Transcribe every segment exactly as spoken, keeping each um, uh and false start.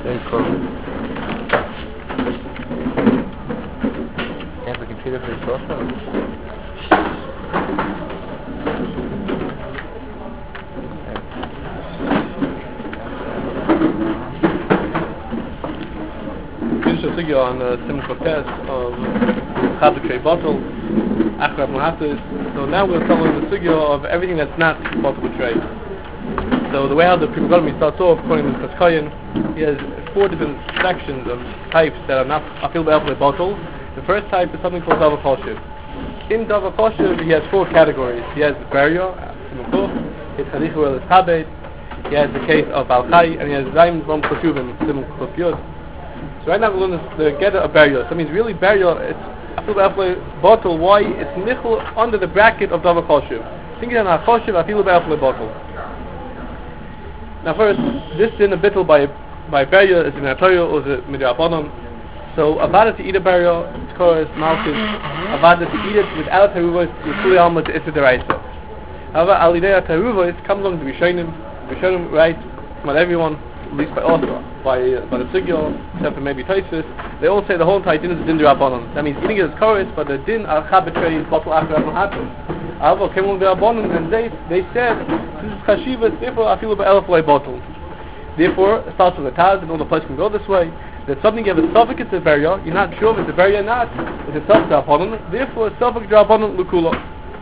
Very cool. Can't we can treat it for social? Finish the figure on the simple test of Chabad Trey Bottle, Achrab Muhatis. So now we're telling the figure of everything that's not Bottle Trey. So the way how the Primogonomy starts off, according to Paskayan, he has four different sections of types that are not Afil Be'el Bottle. The first type is something called Dava Koshev. In Dava Koshev, he has four categories. He has Barrier, his Chadichu El Chabed, he has the case of Al Chai, and he has Zaim Rom Kosuvim, Simon Kosuyot. So right now we're going to get a Barrier. So that means really Barrier, it's Afil Be'el Bottle. Why? It's Nichel under the bracket of Dava Koshev. Think of it Koshev, Afil Be'el Bottle. Now first, this din a bittul by by barrier is in a Torah or the midrabanon. So avada to eat a barrier, it's called malchus. Avada to eat it without teruvos, yisuli alma to issa deraisa. However, alidei teruvos come along to Rishonim. Rishonim right, not everyone, at least by also by uh, by the sugyo, except for maybe Tosfos. They all say the whole entire din is din derabanon. That means eating it is chorus, but the din al chabad trei is bottle after Rabban happen. However, came along the Rabbanon and they they said this is chashivas, therefore I feel about elf way bottle. Therefore, it starts with a taz, and all the place can go this way. That something you have a suffix it's a barrier, you're not sure if it's a barrier or not. It's a suffix Rabbanon, therefore a suffix Rabbanon lukula.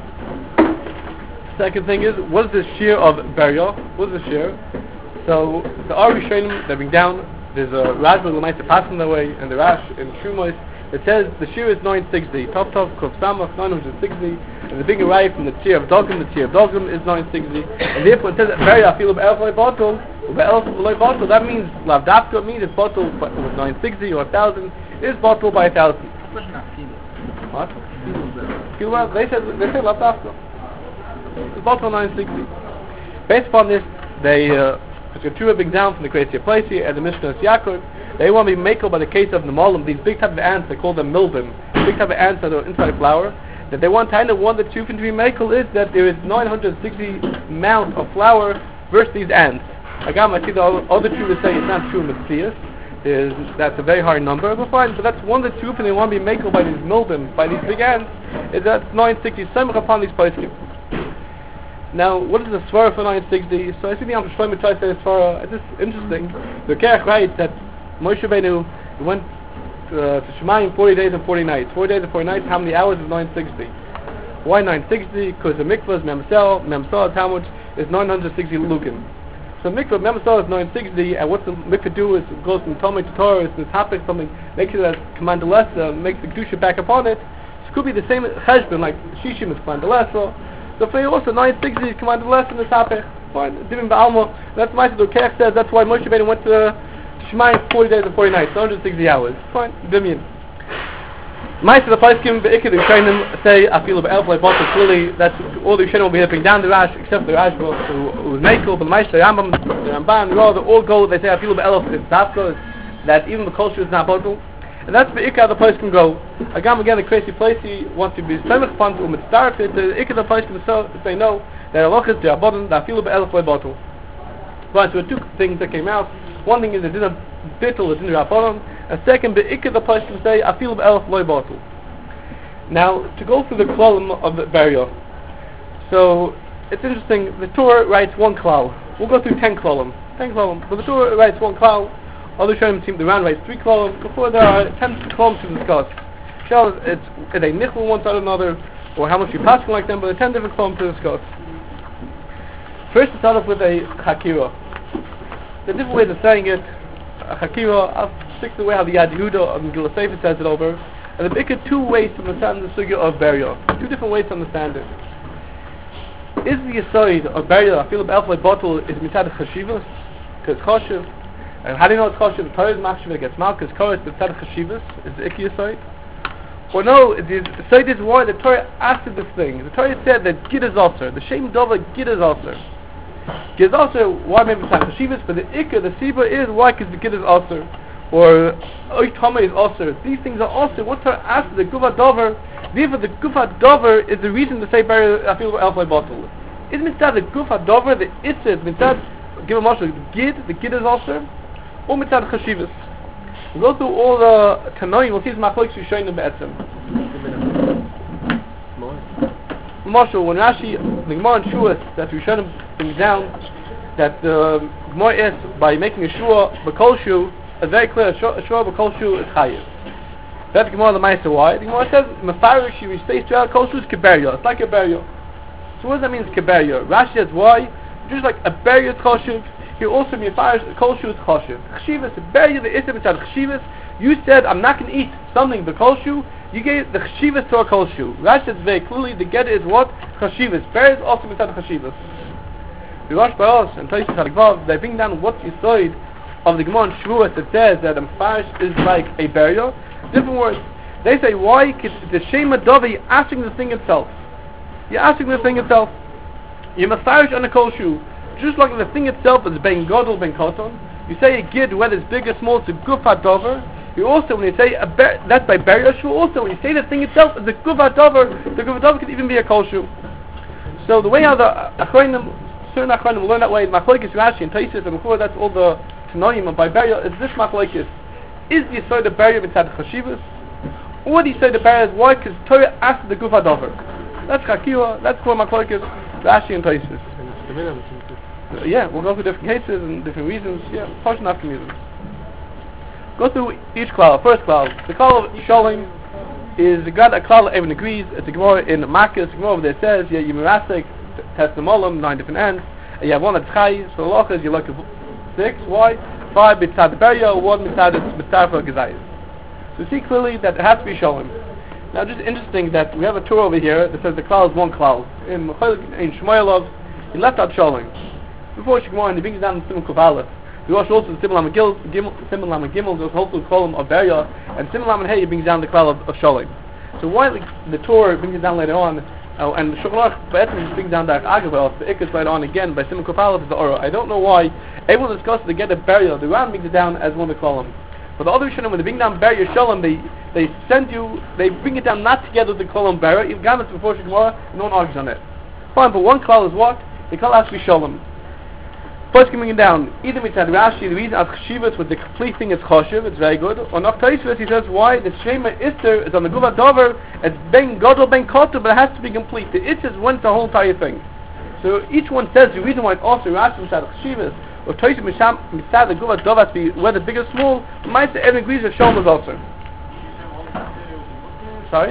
Second thing is, what is the shear of barrier? What is the shear? So the Ari Shonim they bring down. There's a Rajma Lamaita passing that way, and the Rash in Shumos. It says the shear is nine sixty. Top top Kuf Samach nine sixty, and the big array from the tier of Dogum, the tier of Dogum is nine sixty, and therefore it says very I feel of elf loy bottle, elf loy bottle. That means lavdafka. It means it's bottle with nine sixty or a thousand is bottle by a thousand. What? Feel they said they say lavdafka. It's bottle nine sixty. Based upon this, they uh, Keturah bring down from the Kreisya Plaisi and the Mishnah Yaakov. They want to be makel by the case of Nemalim, these big type of ants, they call them milbim, big type of ants that are inside flour, that they want kind of one that you can be makel is that there is nine hundred sixty amount of flour versus these ants. Again, I see the other two that say it's not true Mitzvahs, is that's a very hard number, but fine, but that's one that you and they want to be makel by these milbim, by these big ants, is that nine sixty, semach upon these poskim. Now, what is the svara for nine sixty? So I see the Am Shlomo tries to say the svara, it's just interesting. The Kerach writes that Moshe Rabbeinu went uh, to Shemayim forty days and forty nights. forty days and forty nights, how many hours is nine sixty? Why nine sixty? Because the mikvah is Memsel, Memsel Talmud is nine hundred sixty lukim. So mikvah, Memsel is nine sixty, and what the mikvah do is it goes from Talmud to Torah, it's this topic, something, makes it as Commandalesa, makes the Kedusha back upon it. So it could be the same cheshbon, like Shishim is Commandalesa. So for you also, nine sixty is Commandalesa in the topic. Fine, Divin Ba'alma. That's why the Kerach says, that's why Moshe Rabbeinu went to Shemayim forty days and forty nights, one hundred sixty hours. Fine, Dimian. Mice of the Paiskim, the Ikad, the Rishonim say, I feel about elf like bottle, clearly, that's all the Rishonim will be helping down the Rash, except for the Rash who, who was Mekel, but the Mice, the Rambam, the Ramban, the they all go, they say, I feel about elf, it's Dafka, that even the culture is not bottle. And that's the Ikad the Paiskim go. Again, again, the crazy place, he wants to be Semach upon to Umit Starf, the Ikad the Paiskim say no, that Allah is the Abodin, that I feel about elf like bottle. Right, so there were two things that came out. One thing is it didn't bittle, it didn't rabbanon. And second, the ikka the person say, I feel elf loy bottle. Now, to go through the kolum of the burial. So, it's interesting, the Torah writes one klal. We'll go through ten kolum. Ten kolum. But the Torah writes one klal. Other Shem team, the Ran writes three kolum. Before there are ten kolum to discuss. Shall it's, are they nichel one side or another, or how much you pass like them, but there are ten different kolum to discuss. First, to start off with a hakira. The different ways of saying it, a hakira, I'll stick to the way how the Yad Yehuda of Megillah Sefer says it over, and the bigger two ways to understand the sugya of burial. Two different ways to understand it. Is the aside of burial, I feel about elf like bottle, is mitzad chashivas, because chashiv, and how do you know it's chashiv? The Torah is machshiv against mal, because chorus is mitzad chashivas, is the ikki aside. Or no, the aside is why the Torah asked this thing. The Torah said that gid is also, the shem dova gid is also. Gid is also, why maybe it's not Chashivas, but the Ikka, the Siba is, why because the Gid is also, or Oitama is also. These things are also, what's her after the Gufa Dover, therefore the Gufa Dover is the reason to say Bari I feel Alpha bottle. Is mitzad the Gufa Dover, the Itza is mitzad, give a marshal, the Gid, the Gid is also, or mitzad chashivas. We go through all the Tanoim, we'll see the machlokes Rishonim be'etzem. Marshal, when Rashi, the Gemara in Shuas, that Rishonim brings down, that the Gemara is by making a shua b'kol shu, it's very clear, a shua b'kol shu is chayiv. That's the Gemara the Ma'aser. Why? The Gemara says, Mefarish, you respace to kol shu is keberia. It's like a burial. So what does that mean, keberia? Rashi says, why? Just like a burial is choshev, here also Mefarish, kol shu is choshev. Chshivas, a burial, the isim inside chshivas. You said, I'm not going to eat something b'kol shu. You gave the chshivas to a kol shu. Rashi says very clearly, the get is what? Chshivas. Burial is also inside chshivas. The Rosh Baros and Tosis Haligvav, they bring down what you saw of the Gemara in Shavuot that says that a mefarish is like a burial. Different words. They say, why? The Shema Dova, you're asking the thing itself. You're asking the thing itself. You're mefarish on a kol shu. Just like the thing itself is ben godel, ben koton. You say a gid, whether it's big or small, it's a gufat dover. You also, when you say a ber- that's by burial shu, also when you say the thing itself is a gufat dover, the gufat dover could even be a kol shu. So the way how the Achronim, certain Achronim learn that way, Machlokes Rashi and Taisis and before that's all the Tanoim by burial, is this Machlokes. Is the Yisod the burial inside the Chashivas? Or do you say the burial is why? Because Torah asked the Gufa Dover. That's Chakiwa, that's called Machlokes Rashi and Taisis. Uh, yeah, we'll go through different cases and different reasons. Yeah, portion after reasons. Go through each klal. First klal. The klal of Sholim is a grad a klal everyone agrees. It's a Gemara in Makkas. Gemara over there says, yeah, you mirasik, test the molam, nine different ends. And you have one that's chai, so the loch is you look at six. Why? Five mitzad the burial, one mitzad the mitzad for gezayis. So you see clearly that it has to be Sholim. Now, just interesting that we have a tour over here that says the klal is one klal. In in Shmuelov, he left out Sholim. Before Shemar, and he brings down the Simon Kovalet. We watch also the Simon Lamagil, Simon Lamagimel, there's also a column of burial, and Simon Lamagil, he brings down the klal of, of Sholim. So why the, the tour brings it down later on, uh, and the Shulchan Aruch brings down the Agavel, the Ikkas later on again by Simon Kovalet is the Ora. I don't know why. Everyone discusses the get a burial. The Ram brings it down as one of the columns. But the other Rishonim, when they bring down burial Sholim, they they send you, they bring it down not together with the column burial. You've got it before Shemar, no one argues on it. Fine, but one klal is what? The klal has to be Sholim. First coming down, either mitzad Rashi, the reason as chshivas with the complete thing is choshev, it's very good. Or not Tosfos, he says why the shema ister is on the guva dover, it's ben godol ben kotu, but it has to be complete. The it is when the whole entire thing. So each one says the reason why it's also Rashi mitzad chshivas or Tosfos mitzad the guva dover has to be whether big or small. But might say everyone agrees with Shalom is also. Sorry.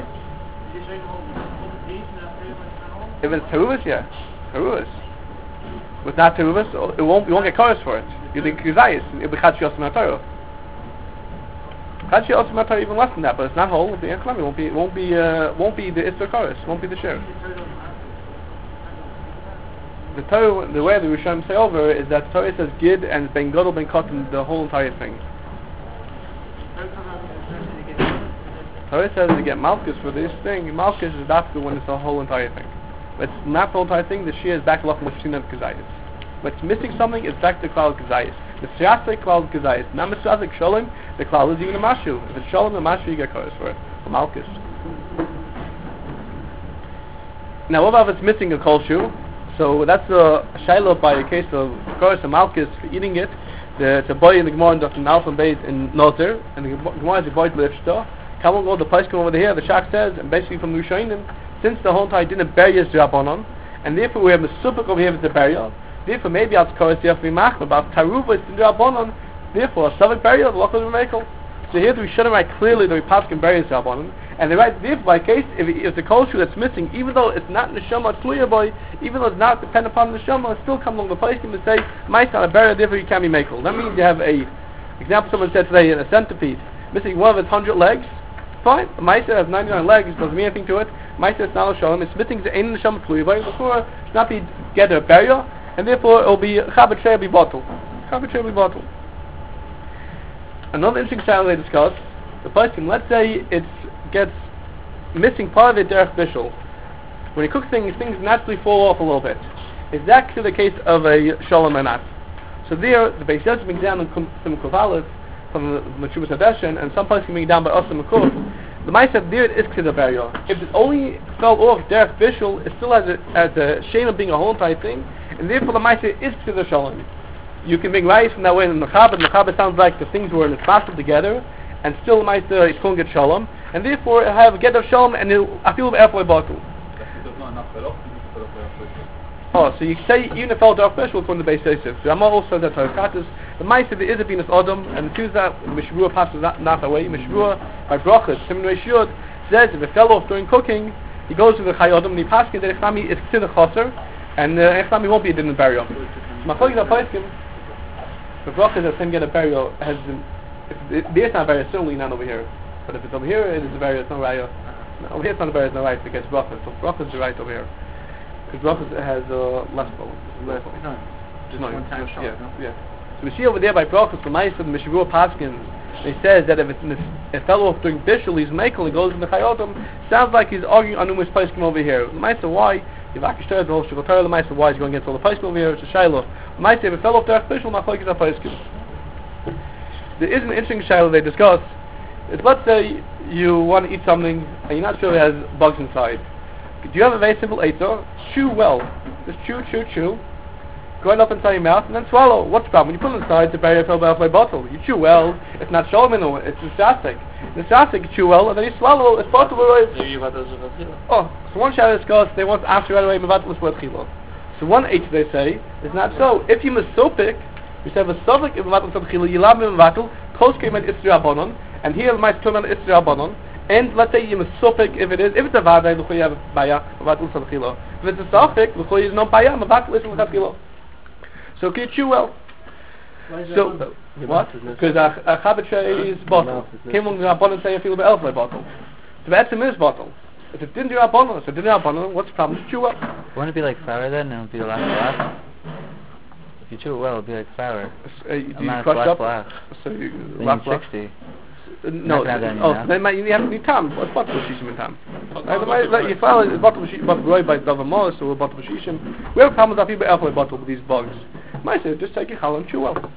If it's teruvas, yeah, teruvas. With not teruvas, it won't. You won't get chorus for it. You think gezayis. It'll be chachi osem atayro. Chachi osem atayro even less than that, but it's not whole. It'll be It won't be. It won't be. Uh, won't be the ister chorus. Won't be the share. The Torah, the way the Rishonim say over is that Torah says gid and ben godol ben kotten the whole entire thing. Torah says to get malchus for this thing. Malchus is after when it's the whole entire thing. But it's not the whole entire thing. The shia is back to lachim l'shina k'zayis. But it's missing something. It's back to klal k'zayis. The siyasek klal k'zayis. Not mitzvasek sholim. The klal is even a mashu. If it's sholim, the mashu you get chorus for it. For malchus. Now, what about if it's missing a kol shu? So that's a shiloh by a case of chorus and malchus for eating it. The, it's a boy in the Gemara in the Alpha Beit in Nozer, and the Gemara is a boy to Lifshta. Come on, go the place come over here. The Shach says, and basically from the Rishonim, since the whole entire didn't bury his Rabbanon, and therefore we have the supuk over here with the burial, therefore maybe I'll chorus here for Machma about Taruva is the Rabbanon, therefore a Savik burial, the Lochel Remekel. So here the Rishonim write clearly that we pass can bury his Rabbanon, and they write therefore by case if, if the kol shu that's missing, even though it's not neshama tluya boy, even though it's not dependent upon the neshama, it still comes along the place and say, my son a burial, therefore you can be makel. That means you have a example. Someone said today in a centipede missing one of its hundred legs. Fine, Maisa has ninety-nine legs, doesn't mean anything to it. Maisa is not a shalom, it's missing the ein neshama tluya boy, therefore it's not be get a burial, and therefore it will be chabad shei be bottle. Chabad shei be bottle. Another interesting style they discuss, the person, let's say it gets missing part of it derech bishul. When he cooks things, things naturally fall off a little bit. Is that actually the case of a shalom or not? So there, the Beis Yosef brings down some kovalas from the Meshubas Hadeshin, and some places bring down by Osam Makuf. The Ma'aseh there it is k'da burial. If it only fell off derech bishul, it still has a, has a shame of being a whole entire thing, and therefore the Ma'aseh is k'da shalom. you can bring rice from that way in the Mechaber. The Mechaber sounds like the things were nespassed together, and still might uh, it's going to get shalom, and therefore have a get of shalom, and I feel airflow bottle. Oh, so you say even if fell off special from the base Yosef. So I'm also that Torakatas. The Ma'aser there is a Venus Adam, and the that Mishvua passes not, not away. Mishvua by Brachas, Simon Reshud says if it fell off during cooking, he goes to the Chai Adam and he passes that Echami is considered Chaser, and uh, Echami won't be a din in burial. My colleague that Paiskim, the Brachas that can get a burial has if there's not a burial, certainly not over here. But if it's over here, it is a burial. It's no raya. Over here, it's not a burial. It's no right against Brachas. So Brachas is right over here. Because Brachas has uh, less bowl. Less bowl. No, just no, one time shot. Yeah, no? yeah. So we see over there by Brachas, the Ma'aser, the Mishavur Paskins, he says that if it's a fellow off during Bishul, he's Michael, he goes in the Chayotim, sounds like he's arguing on numerous Paiskim over here. The Ma'aser, why? The Vakishter, the whole Shikotar, the Ma'aser, why is he going against all the Paiskim over here? It's a Shiloh. The Ma'aser, if a fellow off during Bishul, not like he's a Paiskim. There is an interesting Shiloh they discuss. It's, let's say you want to eat something and you're not sure it has bugs inside. Do you have a very simple eitzah? Chew well. Just chew, chew, chew. Go it up inside your mouth and then swallow. What's the problem? When you put it inside, it's a very filled by bottle. You chew well. It's not sholomino. It's nisasik. Nisasik, you chew well and then you swallow. It's possible. Oh, so one shot discuss. They want to ask you right away. So one eitzah they say is not so. If you misopik, you say a suffix if mevatel tzadchila, you love mevatel. Kos came at Isra Abanon, and here the might come at Isra Abanon. And let's say you misopik if it is. If it's a vada, you have a baya mevatel tzadchila. If it's a suffix, you is no baya mevatel is tzadchila. So can you chew well? So uh, what? Because a chabad is bottle. Came along the Rabbanon say I feel about elf bottle. So that's a mis bottle. If it didn't do Rabbanon, so it didn't do Rabbanon, what's the problem? Just chew well. Wouldn't it be like flour then, and it would be the last blast? If you chew it well, it would be like flour. Uh, do you crush up? Blast. So you then you sixty. Uh, no, then oh, so then might, you have to need time. What's bottle shishim in time? You follow the bottle shishim, but roy by Dava Mos or bottle shishim. We have problems that people elf bottle with these bugs. Might say just take your challah and chew well.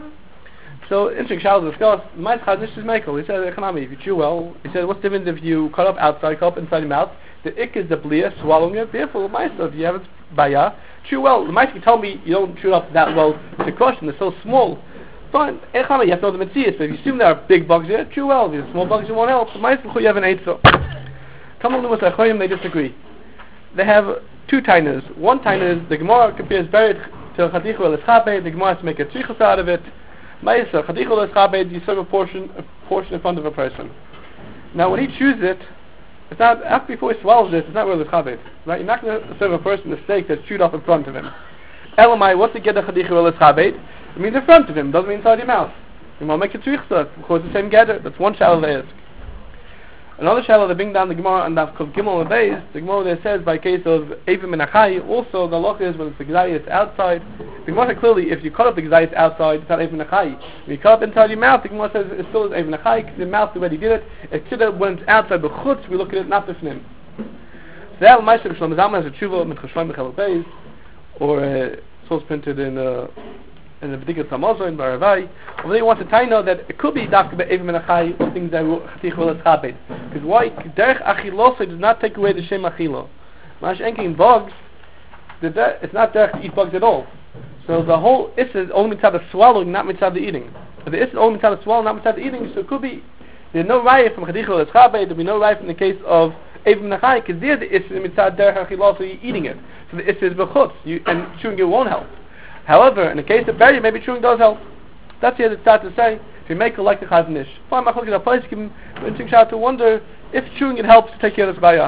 So interesting shal discuss. My chadish is Michael. He said economy. If you chew well, he said what's the difference if you cut up outside, cut up inside your mouth? The ik is the blia, swallowing it. Therefore, my if you have it baya, chew well. The mice can tell me you don't chew up that well to crush and they're so small. Fine. Echama, you have to know the mitzvahs. But if you assume there are big bugs here, chew well. If there's small bugs, you won't help. The mice you have an eitzah. Come on, the Achoyim, they disagree. They have two tainas. One taina is the Gemara compares buried to chadichu el eschabed. The Gemara has to make a tzrichus out of it. Ma'aser chadichu el eschabed, you serve a portion, a portion in front of a person. Now, when he chews it, it's not after before he swallows it. It's not really eschabed, right? You're not going to serve a person a steak that's chewed off in front of him. Elamai, what's the get the chadichu el eschabed? It means in front of him. Doesn't mean inside your mouth. You want to make a tzrichus because it's the same gather. That's one shallow they ask. Another shallow they bring down the Gemara and that's called Gimel and Beis. The Gemara there says by case of Evim and Achai, also the loch is when it's the Gzai, it's outside. The Gemara says clearly if you cut up the Gzai, it's outside, it's not Evim and Achai. When you cut up inside your mouth, the Gemara says it still is Evim and Achai because the mouth already did it. It's considered when it's outside the Chutz, we look at it not the Fnim. So that Ma'aser Shlomo Zalman has a tshuva mit Chashloim B'Chelek Beis, or uh, it's also printed in uh, in the B'dikat Samozo in Baravai. Over there, you want to tell you know that it could be Dafka Be'evim and Achai or things that Chatichu El Eschabed. Because why? Derech Achilosa does not take away the Shem Achilo. Mash Enkin bugs, the de- it's not Derech to eat bugs at all. So the whole Issa is only mitzvah the swallowing, not mitzvah the eating. But the Issa is only mitzvah the swallowing, not mitzvah the eating. So it could be there's no raya from Chatichu El Eschabed. There'll be no raya from the case of Evim and Achai because there the Issa is mitzvah Derech Achilosa, you're eating it. So the Issa is Bechutz, you and chewing it won't help. However, in the case of burial, maybe chewing does help. That's here to start to say, if you make it like the Chazon Ish. Fine, Machlokas at a place, give him an interesting shout to wonder if chewing it helps to take care of this baya.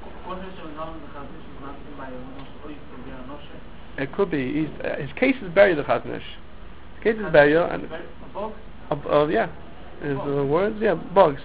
It could be. He's, uh, his case is buried the Chazon Ish. His case is burial and uh, uh, yeah, his uh, words, yeah, bugs.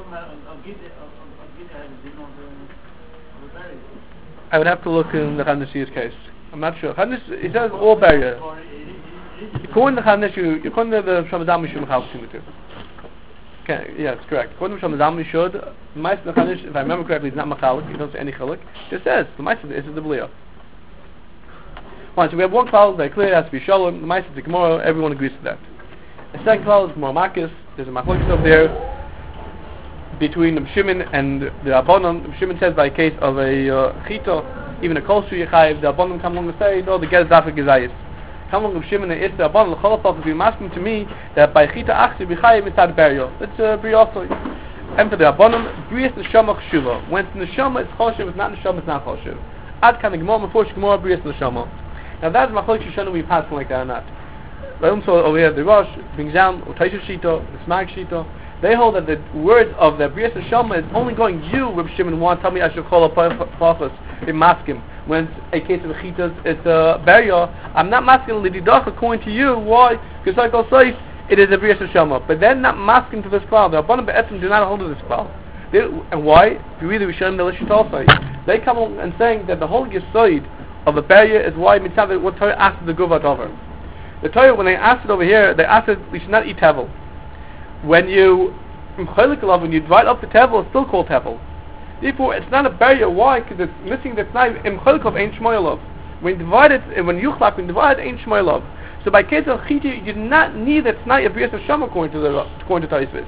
I would have to look in the Chazon Ish's case. I'm not sure. He says all barrier. According to the Chazon Ish, according to the Shlomo Zalman, you should mechal between the two. Okay, yeah, it's correct. According to Shlomo Zalman, you should. The Ma'aser of the Chazon Ish, if I remember correctly, is not mechalik. You don't say any chalik. It says the Ma'aser is the blia. Fine. So we have one klal very clear. It has to be shalom. The Ma'aser of the Gemara. Everyone agrees to that. The second klal is more makis. There's a machlokes over there between the Shimon and the Rabbanon. The Shimon says by case of a uh, chito, even a kol shu yechayiv, the Rabbanon come along and say, no, the get is after gezayis. come along with Shimon and Issa Abban l'cholafal to be asking to me that by Chita Achsi B'chayim mitzad burial. It's uh, Briosoi. And for the Abbanim, Brias Neshama Chshuva. When it's Neshama, it's Choshev. It's not Neshama, it's not Choshev. Ad kan Gemara Mefosh Gemara Brias Neshama. Now that's Machlok Shoshana we pass like that or not. But also over here, the Rosh brings down Utaisha Shito, the Smag Shito. They hold that the words of the Brias Neshama is only going you, Reb Shimon, want to tell me I should call a Pachos in Maskim. When it's a case of Chitas, it's a burial. I'm not masking Lididach according to you. Why? Because like I'll say, it is a Brias Neshama. But they're not masking to this cloud. The Rabbanim Be'etzim do not hold to this cloud. They, and why? If you read the Rishon Melishit also, they come on and saying that the whole Yesod of a burial is why Mitzvah what Torah asked the Guvat over. The Torah, when they asked it over here, they asked it we should not eat tevel. When you when you divide up the tevel, it's still called tevel. Therefore, it's not a burial. Why? Because it's missing the tnai im cholkov ain't shmoyelov. When you divide it, when you chlak, when you divide it, ain't shmoyelov. So by case of chiti, you do not need the tnai of Brias Neshama according to the according to Taisvis.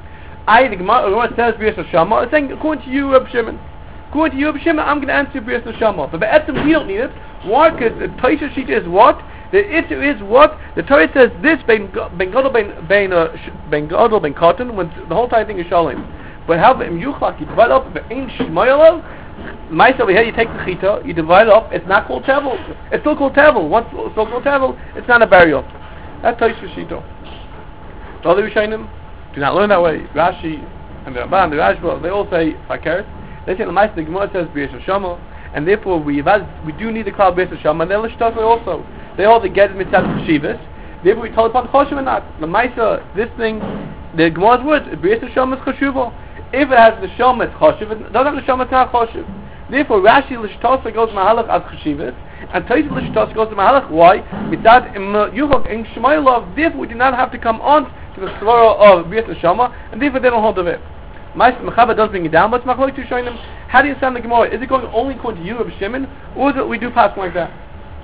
I the Gemara says Brias Neshama. It's saying according to you, Reb Shimon. According to you, Reb Shimon, I'm going to answer Brias Neshama. But Be'etzim, we don't need it. Why? Because the Taisha Shita is what? The issue is what? The Torah says this ben gadol ben ben uh, ben gadol ben cotton when the whole entire thing is shalom. But how about yuchlak? You divide up the ain't shmoyelov. Mice over here, you take the chita, you divide up. It's not called tevel. It's still called tevel. Once it's still called tevel, it's not a burial. That's Taisha Shita. The other Rishonim do not learn that way. Rashi and the Ramban, the Rashba, they all say fakert. They say the mice the Gemara says Brias Neshama, and therefore we we do need the cloud Brias Neshama. And they're Lishtasei also. They all the get mitzvah cheshivas. Therefore, we told upon choshev or not. The ma'isa, this thing, the Gemara's words, Brias Neshama is cheshuva. If it has the neshama, it's choshev. If it doesn't have neshama, it's not choshev. Therefore, Rashi l'shtasa goes mahalach as cheshivas, and Taisha l'shtasa goes to mahalach. Why? Mitzad im yuchok in shemaylov. Therefore, we do not have to come on to the svara of Brias Neshama, and therefore they don't hold of it. Ma'isa Mechaber does bring it down, but it's machlok to showing them. How do you understand the Gemara? Is it going only according to you, Reb Shimon, or is it we do pass like that?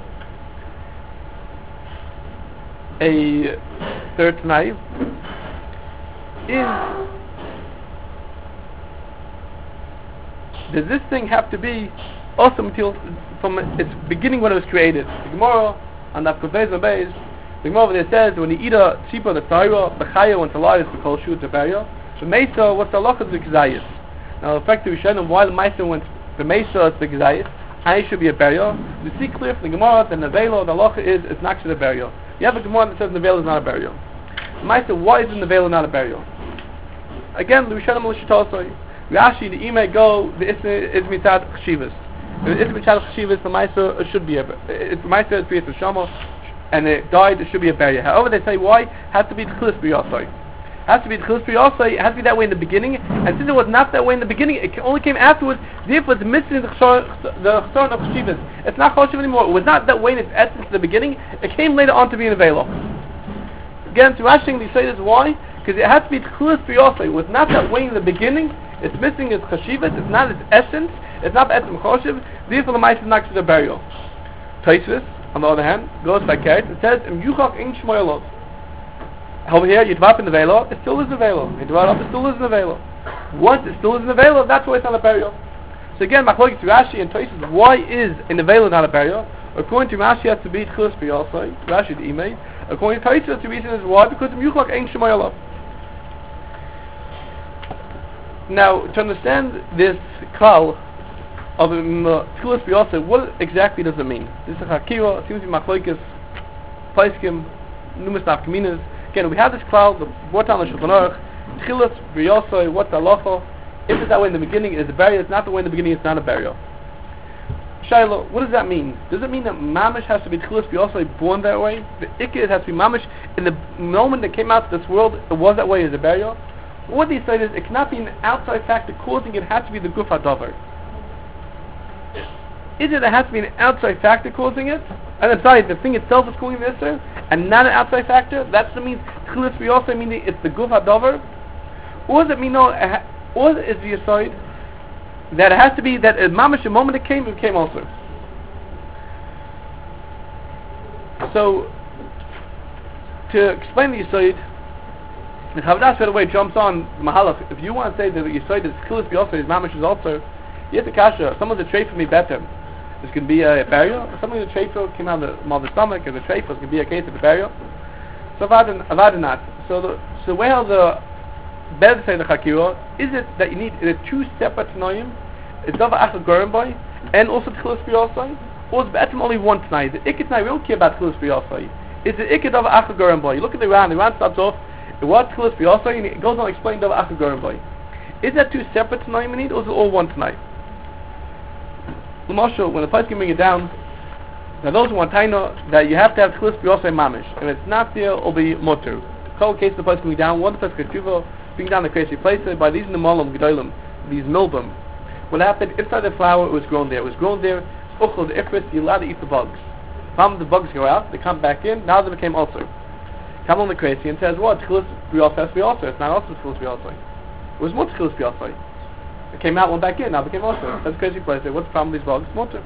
A third tnai is, does this thing have to be awesome until from its beginning when it was created? The Gemara on the Kufez Beis, the Gemara over there says when you eat a tzipah the tzayra b'chaya when it's alive it's because shoot the burial. The Mesa what's the halacha of the gzayis? Now the fact that we show them why the Mesa went the Mesa is the gzayis, and it should be a burial. We see clear from the Gemara that the nevela the halacha is it's not a burial. You have a Gemara that says nevela is not a burial. Ma'isa, why is the nevela not a burial? Again, the Rishonim l'shtosoi. Rashi, the email go, the ismi is mitzad cheshivas. The ismi mitzad cheshivas, the Ma'isa should be a it's Ma'isa is Brias Neshama, and it died. It should be a burial. However, they say why it has to be the chilus b'yosoi. Has to be the chilus b'yosoi. It has to be that way in the beginning. And since it was not that way in the beginning, it only came afterwards. Therefore, it's missing the chesron of cheshivas. It's not choshev anymore. It was not that way in its essence in the beginning. It came later on to be an available. Again, to Rashi, they say this why? Because it has to be chilus b'yosoi. It was not that way in the beginning. It's missing its cheshivas. It's not its essence. It's not etzem choshev. Therefore, the ma'ase is not considered a burial. Taisvis, on the other hand, goes by carrot. It says im yuchach in shmoyelov. Over here, you divide up in the velo, it still is a velo. You divide up, it still is a velo. Once it still is a velo, that's why it's not a burial. So again, machlokes to Rashi and Tosfos, why is in the velo not a burial? According to Rashi, it has to be chilus b'yosoi. Rashi the email. According to Tosfos, the reason is why because im yuchach ein shmoyelov. Now, to understand this klal of chilus b'yosoi, what exactly does it mean? This is a hakira. It seems to be machlokes, paiskim, numerous nafkaminas. Again, we have this cloud, the brought down the Shulchan Aruch, Chilus, B'yosoi, what's the halacha? If it's that way in the beginning, it's a burial. It's not the way in the beginning, it's not a burial. Shiloh, what does that mean? Does it mean that Mamish has to be Chilus, B'yosoi, born that way? The Ikkad has to be Mamish, in the moment that came out to this world, it was that way as a burial? What they say is, it cannot be an outside factor causing it, it has to be the Guf HaDavar. Is it, it has to be an outside factor causing it? And I'm sorry, the thing itself is causing this, sir, and not an outside factor? That's what means Chilus B'yosoi, meaning it's the Guf HaDavar? Or does it mean, no, or is the aside that it has to be that a mamish, the moment it came, it came also? So, to explain the aside, the Chavdas straight away jumps on Mahalach. If you want to say that the aside is Chilus B'yosoi, his mamish is also, you have to kasha, someone's a trait for me better. This could be a burial. Something the trefa came out of the mother's stomach, and the trefa could be a case of a burial. So avad not. So the so where the better say the chakira is it that you need is it two separate tanoim? It's dava achal gorim boy and also tchilas b'yosai, or is better only one tonight? The ikket tonight we don't care about tchilas b'yosai. It's the ikket dava achal gorim boy. You look at the Ran. The Ran starts off what tchilas b'yosai and it goes on to explain dava achal gorim boy. Is that two separate tanoim we need, or is it all one tonight? L'mashal, when the place can bring it down, now those who want to know that you have to have tchilas b'yosai mamish. If it's not there, it'll be mutter. The whole case the place coming down, one the place ketuvah, bring down the crazy place by these nemolim gedolim, these milbim. What happened inside the flower? It was grown there. It was grown there. Uchel the ifrit, you're allowed to eat the bugs. From the bugs go out, they come back in. Now they became ulcer. Come on the crazy and says, what? Tchilas b'yosai has to be ulcer. It's not also tchilas b'yosai. It was mutter tchilas b'yosai. It came out, went back in, now it became ulcer. That's a crazy place. What's the problem with these bugs? Mutter.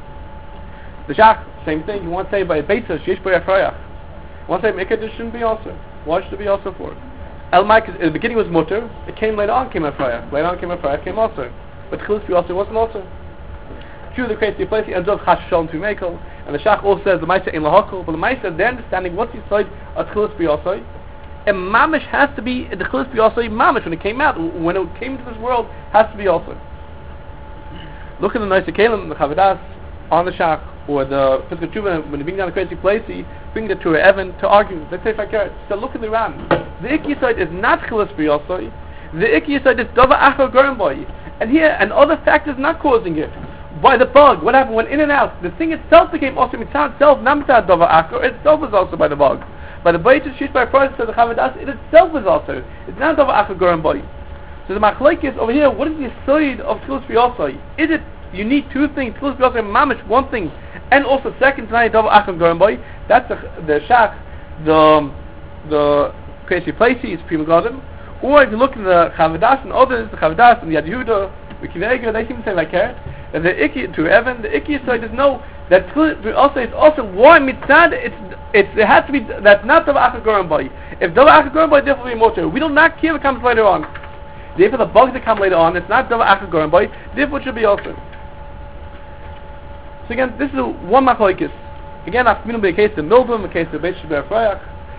The shach, same thing. You want to say by a beitza, sheesh b'yah frayach. You want to say mikad, it shouldn't be ulcer. Why should it be ulcer for? El Mike, in the beginning was mutter. It came later on, came a frayach. Later on came a frayach, came ulcer. But tchilas b'yosai wasn't ulcer. True, the crazy place, he ends up chash shalom to mekel. And the shach also says the ma'isa in lahakol. But the ma'isa, they're understanding what's inside of tchilas b'yosai. And mamish has to be the tchilas b'yosai mamish when it came out, when it came into this world, has to be also. Look at the nice kalim, the chavadas on the shach or the Pesach Tshuva when they bring down the crazy place, he bring the to Evan to argue. They say if I care. So look at the Ran. The ikki side is not tchilas b'yosai. The ikki side is dava achar gorim boy. And here, and other factors not causing it. By the bug, what happened? Went in and out. The thing itself became also mitzad itself, not mitzad dava achar. Itself was also by the bug. By the Baitul Shish by Price to the Chavadas, it itself is also. It's not of Achar Gorim Body. So the Machlaik is over here, what is the side of Tchilas B'yosai? Is it, you need two things, Tchilas B'yosai and Mamish, one thing, and also second tonight of Achar Gorim Body? That's the, the Shach, the, the Crazy Placey, it's Prima Godim. Or if you look at the Chavadas and others, the Chavadas and the Yad Yehuda, the Kivega, they seem to say like here, and the Ikki to Evan, the Ikki side is no, that also it's also why mitzad it's it's it has to be that's not the achar gorim boy. If the achar gorim boy therefore be motor, we do not care what comes later on. Therefore the bugs that come later on, it's not the achar gorim boy. Therefore it should be also. So again, this is one machlokes. Again, I've been a case of milbim, a case of Beit Shebei Frayach.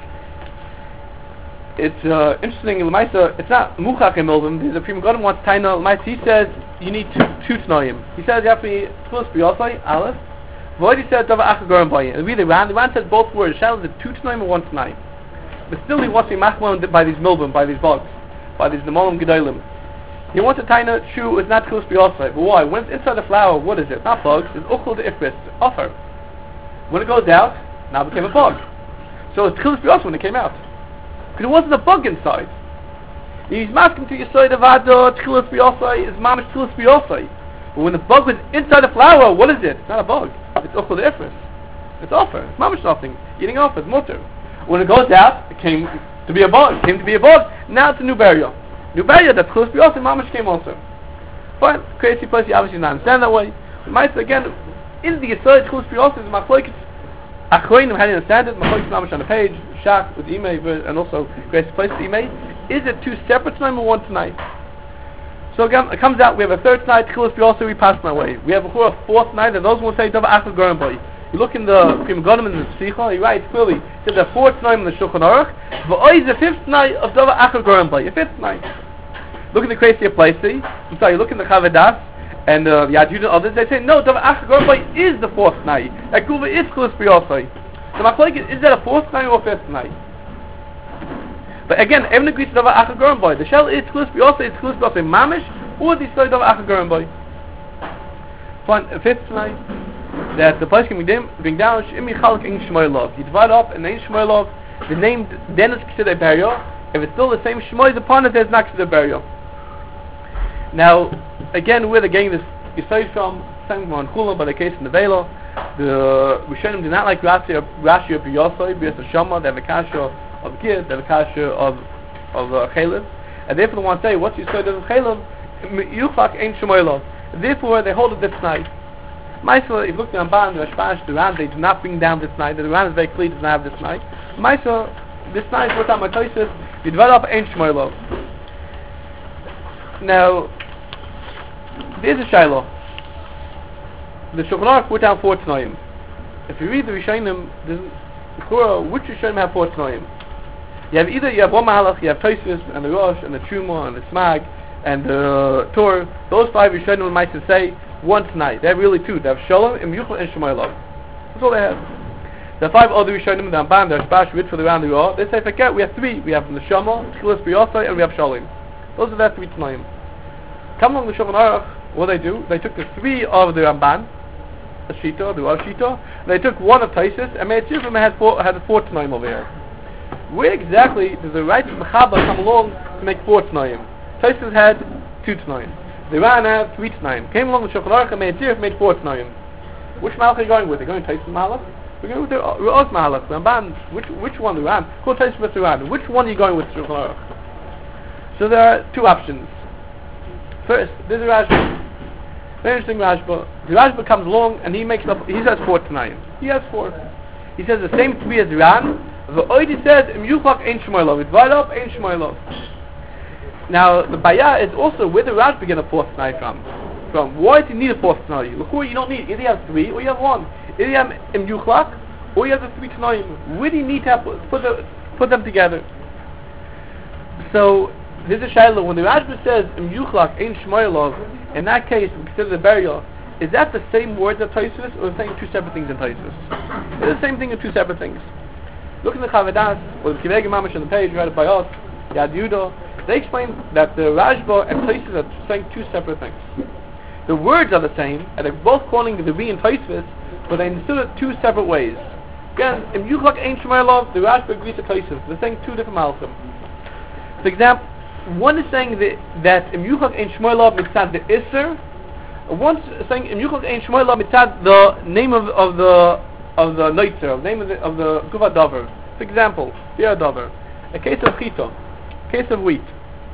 It's uh, interesting in Lemaisa. It's not muchach in milbim. There's a Prima Godim wants taina Lemaisa. He says you need two two tanoim. He says you have to be tchilas b'yosai aleph. What he said, dava achar gorim boy. And really, Ran, the Ran says both words. Shal is two tonight and one tonight. But still, he wants to be machmon by these milbim, by these bugs, by these nemolim gedolim. He wants a taina shoe is not tchilas b'yosai. But why? When it's inside the flower, what is it? Not bugs. It's uchel de ifris, offer. When it goes out, now it became a bug. So it's tchilas b'yosai when it came out, because it wasn't a bug inside. He's masking to your side of ado tchilas b'yosai is mamish tchilas b'yosai. But when the bug was inside the flower, what is it? It's not a bug. It's uchel de ifris. It's offer. It's mamish nothing. Eating off is mutter. When it goes out, it came to be a bug. It came to be a bug. Now it's a new burial. New burial that's tchilas b'yosai mamish came also. Fine. Crazy place. You obviously not understand that way. But might again in the Yisrael tchilas b'yosai is machlokes. Achroinim how do you understand it? Machlokes mamish on the page. Shach with the email and also crazy place with the email. Is it two separate tonight or one tonight? So again, it comes out, we have a third night, tchilas b'yosai, we pass my way. We have a fourth night, and those will say, dava achar gorim boy. You look in the Prima Godim in the Psicha, he writes clearly, there's a fourth night in the Shulchan Aruch, v'oi the fifth night of dava achar gorim boy, a fifth night. Look in the Crazy Placey, I'm sorry, look in the Chavadas, and uh, the Yad Yehuda and others, they say, no, dava achar gorim boy is the fourth night. That guva is tchilas b'yosai. So my question is, is that a fourth night or a fifth night? But again, everyone agrees to dava achar gorim boy. The shell is tchilas b'yosai, it's tchilas b'yosai mamish, or the story dava achar gorim boy. Fine, a fifth night, that the place can be dim, bring down, sh'imi chalak in shmoylov. You divide up, and then shmoylov, the name then is considered burial. If it's still the same shmoy upon it, it's not considered burial. Now, again, where they're getting this Yisrael from, same on Chulam, by the case in the Vela, the Rishonim do not like Rashi or Rashi or B'yosai, B'yosai Shama, they have a kasha of Gid, they have a kasha of of uh, Chalev, and therefore they want to say, what's Yisrael of Chalev? Yuchak ain't Shemoylov. Therefore they hold it this night. Maisa, if you look at the Ramban, the Rashbash, the Ran, they do not bring down this night. The Ran is very clear, does not have this night. Maisa, this night, what's on my choices? You develop ain't Shemoylov. Now, there's a Shiloh. the Shulchan Aruch put down four Tanoim. If you read the Rishonim, which Rishonim have four Tanoim? You have either you have one Mahalach, you have Tosfos and the Rosh and the Truma and the Smag and the Torah. Those five Rishonim might say one tonight. They have really two. They have Shalom, Im Yuchel, and Shemayelov. That's all they have. The five other Rishonim, the Ramban, the Rashbash, Rit for the round the Ra. They say forget. We have three. We have Neshama, Tchilas B'Yosai, and we have Shalom. Those are their three Tanoim. Come along the Shulchan Aruch. What they do? They took the three of the Ramban, the Shita, the Rosh Shita, and they took one of Tosfos and made two of them had four had four Tanoim over here. Where exactly does the right of Mechaber come along to make four Tanoim? Tosfos had two Tanoim. The Ran had three Tanoim. Came along the Shulchan Aruch and made two, made four Tanoim. Which Malach are you going with? Are you going Tosfos Malach? We're going with the Rosh Malach. The Ramban. Which which one? The Ran. Call Tosfos with the Ran. Which one are you going with Shulchan Aruch? So there are two options. First, there's a Rashba. Very interesting Rashba. The Rashba comes along and he makes up. He says four Tanoim. He has four. He says the same three as the Ran. The Oidi says, Im Yuchlak Ein Shemayelov. It right up, Ein Shemayelov. Now, the Baya is also where the Rashba get a fourth Tanai from. From why do you need a fourth Tanai? Look, you don't need. Either you have three or you have one. Either you have Im Yuchlak or you have the three Tanaim. Where do you need to have, put, the, put them together? So, there's a Shiloh. When the Rashba says Im Yuchlak Ein Shemayelov, in that case, we consider the burial. Is that the same words as Tosfos, or the same two separate things in Tosfos? It's the same thing in two separate things. Look in the Chavadas, or the Kivegi Mamash on the page, read it by us, Yad Yudah. They explain that the Rashba and Tosfos are saying two separate things. The words are the same, and they're both calling the V and Tosfos, but they understood it two separate ways. Again, Im Yuchlak Ein Shemayelov, the Rashba agrees to Tosfos. They're saying two different malachim. For example, one is saying that, that Im Yuchlak Ein Shemayelov mitzad the Isser. One's saying Im Yuchlak Ein Shemayelov mitzad the name of, of the of the Neitzer, of the name of the, of the Guva Dover. For example, Bia Dover, a case of Chito, a case of wheat.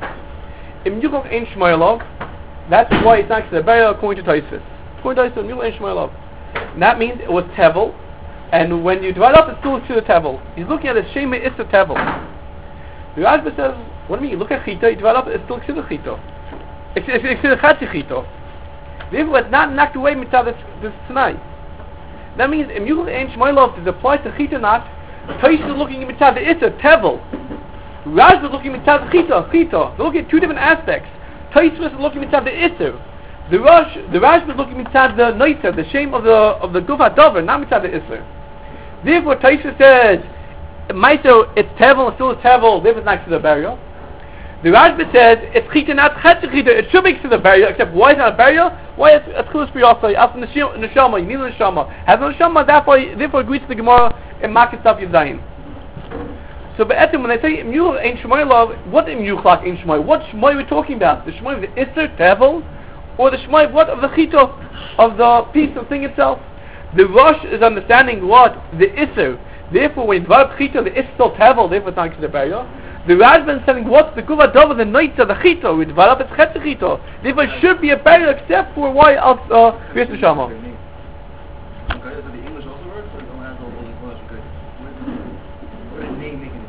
Im Yuchlak Ein Shemayelov, that's why it's actually a burial according to Tosfos. According to Tosfos, Im Yuchlak Ein Shemayelov. And that means it was Tevel, and when you divide up, it's still to the Tevel. He's looking at the Shema Issa Tevel. The Rashba says, what do you mean? You look at Chito, you divide up, it's still Ksidah Chito. It's Ksidah Chatzi Chito. Therefore, it's not knocked away mitzvah this, this tonight. That means Im Yuchlak Ein Shemayelov is applied to Chita not. Tosfos is looking at mitzvah the Issa, Tevel. Rashba is looking at mitzvah the Chita, Chita. They're looking at two different aspects. Tosfos is looking at mitzvah the Issa. The Rosh, the Rashba is looking at mitzvah the Neitzer, the shame of the of the Gufa Dover, not mitzvah the Issa. Therefore, Tosfos says, Maiso, it's Tevel, it's still a Tevel, therefore it's not to the burial. The Rashba says it's Chita not Chetz Chita. It should be to the burial, except why is it not a burial? Why is it Tchilas B'Yosai? After Neshama, you need a Neshama. Has no Neshama, therefore therefore agrees to the Gemara in Makkah Tav Yadayim. So, but when they say Im Yuchlak Ein Shemayelov, what Im Yuchlak Ein Shemayelov? What Shemay are we talking about? The Shemay of the Isser Tevel, or the Shemay of what of the Chita of the piece of thing itself? The Rosh is understanding what the Isser. Therefore, when you divide Chita, the Isser still Tevel. Therefore, it's not to the burial. The Rashba is saying what's the Guva Dover, the Neitzer, the Chito. We develop it's Chetz Chito. Therefore, it should be a burial except for why else uh B'Yis Neshama. Okay, so the English also works, or don't have all these words? Okay, where is name making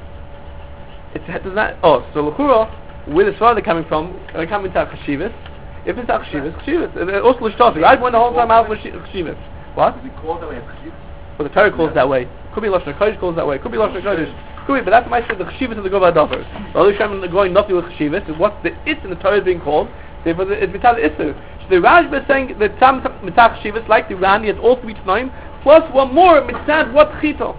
it? It does not. Oh, so L'chura, where the Svarah they're coming from? They're coming to Chashivas. If it's not Chashivas, Chashivas. Also L'shtos. The Rashba went the whole time out with Chashivas. What? Is it called that way? Chashivas? Well, the Torah calls that way. Could be Lashon Kodesh calls that way. Could be Lashon Kodesh. Could be, but that's my the Chashivas of the Guva Dover. The other Shem are going nothing with Chashivas. Is what the Itz in the Torah is being called. Therefore, it's Mitzad Isser. So the Rashba is saying that Tam Mitzad Chashivas, like the Ran, he has all three Tanaim, plus one more Mitzad what Chito.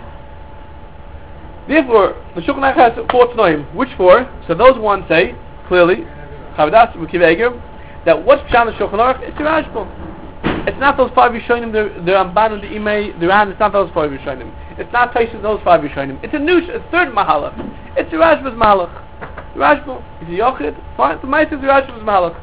Therefore, the Shulchan Aruch has four Tanaim. Which four? So those ones say, clearly, Chavadas, Rekiv that what's Pshat the Shulchan Aruch? It's the Rashba. It's not those five Rishonim, the, the Ramban and the Imei, the Ran, it's not those five Rishonim. It's not Tosfos those five Rishonim. It's a new, a third Mahalach. It's the Rashba's Mahalach. The Rashba is a Yochid, fine, the Maisa is the Rashba's Mahalach.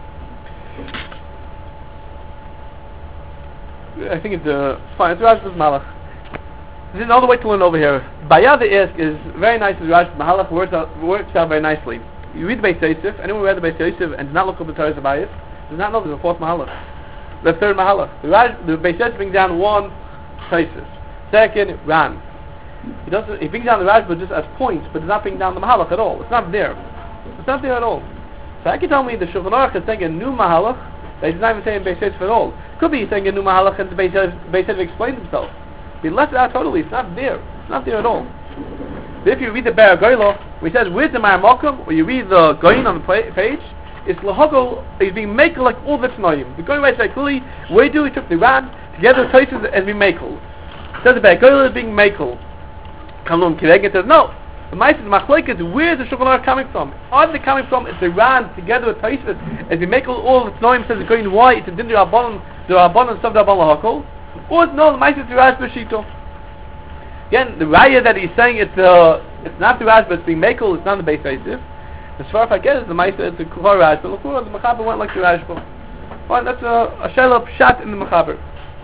I think it's a, fine, it's the Rashba's Mahalach. There's another way to learn over here. Baya the Isk is very nice, the Rashba's Mahalach works out, works out very nicely. You read the Beis Yosef, anyone who read the Beis Yosef and does not look up the Torah's Abayis, does not know there's a fourth Mahalach. The third Mahalach. The, Raj, the Beis Yosef brings down one Tosfos. Second, Ran. He doesn't. He brings down the Rashba just as points, but does not bring down the Mahalach at all. It's not there. It's not there at all. So I can tell me the Shulchan Aruch is saying a new Mahalach that he's not even saying Beis Yosef at all. Could be saying a new Mahalach and the Beis Yosef Beis Yosef explained himself. He left it out totally. It's not there. It's not there at all. But if you read the Ber Goyla, where he says, where's the Mar Malkum, or you read the Goyin on the pa- page, it's Lahogol, he's being makel like all the Tanoim. The Goyin writes very clearly, where do we took the Ran, together with Tosis as being makel. It says the Ber Goyla is being makel. Kamlum Kireg says, no. The Ma'aser Machlek is where the Shulchan Aruch coming from. Are they coming from? It's the Ran together with Tosis as being makel all the Tanoim, says the Goyin, why? It's a din the Rabbanon, the Rabbanon stuff the Rabbanon Lahogol. Or no, the Ma'aser Tiraz B'Shito. Again, the raya that he's saying it's uh, it's not the Raj, but it's being makel, it's not the Beis Yosef. As far as I get it, the Ma'aser it's the Kuvar Raj, but the Mechaber went like the Raj. Fine, that's a, a shalop shot in the Mechaber.